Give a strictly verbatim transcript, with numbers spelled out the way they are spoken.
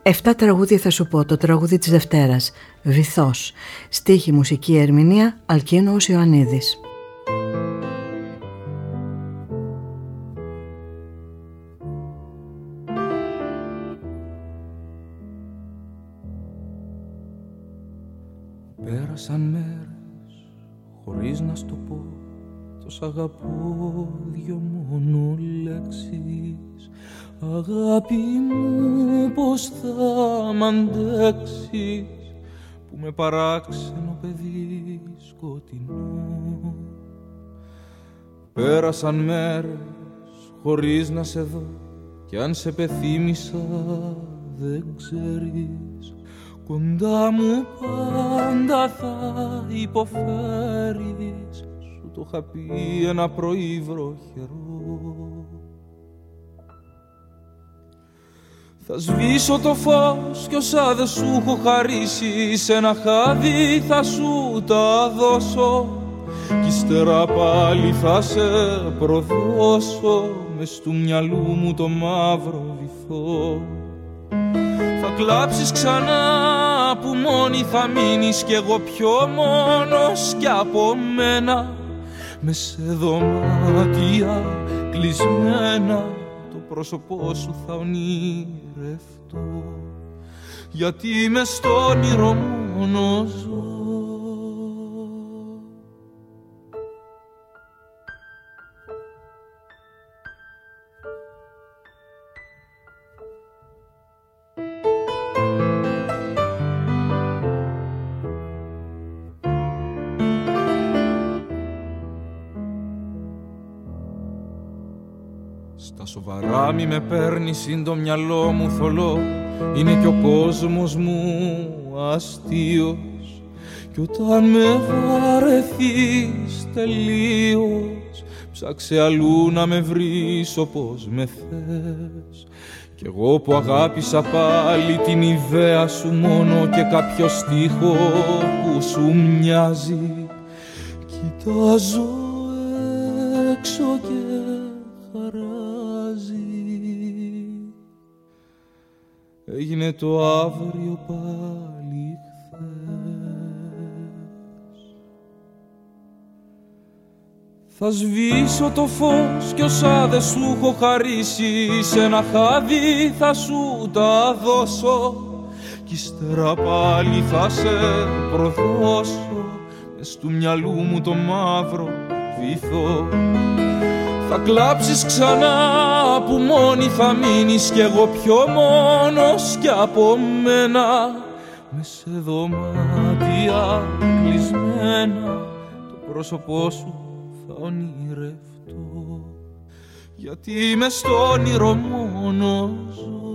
Εφτά τραγούδια θα σου πω, το τραγούδι της Δευτέρας, Βυθός. Στίχη, μουσική, ερμηνεία, Αλκίνωος Ιωαννίδης. Πέρασαν μέρες χωρίς να στο πω, το σ' αγαπώ δυο μόνο λέξεις. Αγάπη μου, πως θα μ' αντέξεις, που με παράξενο παιδί σκοτεινό. Πέρασαν μέρες χωρίς να σε δω, κι αν σε πεθύμησα δεν ξέρεις, κοντά μου πάντα θα υποφέρεις. Σου το είχα πει ένα πρωί βροχερό. Θα σβήσω το φως κι όσα δεν σου έχω χαρίσει, σε ένα χάδι θα σου τα δώσω, κι ύστερα πάλι θα σε προδώσω μες του μυαλού μου το μαύρο βυθό. Θα κλάψεις ξανά που μόνη θα μείνεις, κι εγώ πιο μόνος κι από μένα, μες σε δωμάτια κλεισμένα το πρόσωπό σου θα ονειρευτώ, γιατί μες στο όνειρο μόνο ζω. Στα σοβαρά μη με παίρνει συν το μυαλό μου θολό, είναι κι ο κόσμος μου αστείος, κι όταν με βαρεθείς τελείως, ψάξε αλλού να με βρεις όπως με θες. Κι εγώ που αγάπησα πάλι την ιδέα σου μόνο και κάποιο στίχο που σου μοιάζει, κοιτάζω έξω και χαράζει. Έγινε το αύριο πάλι χθες. Θα σβήσω το φως κι όσα δεν σου έχω χαρίσει, σε ένα χάδι θα σου τα δώσω, κι ύστερα πάλι θα σε προδώσω μες του μυαλού μου το μαύρο βυθό. Θα κλάψεις ξανά που μόνη θα μείνεις, κι εγώ πιο μόνος κι από μένα, μες σε δωμάτια κλεισμένα το πρόσωπό σου θα ονειρευτώ, γιατί μες στο όνειρο μόνο ζω.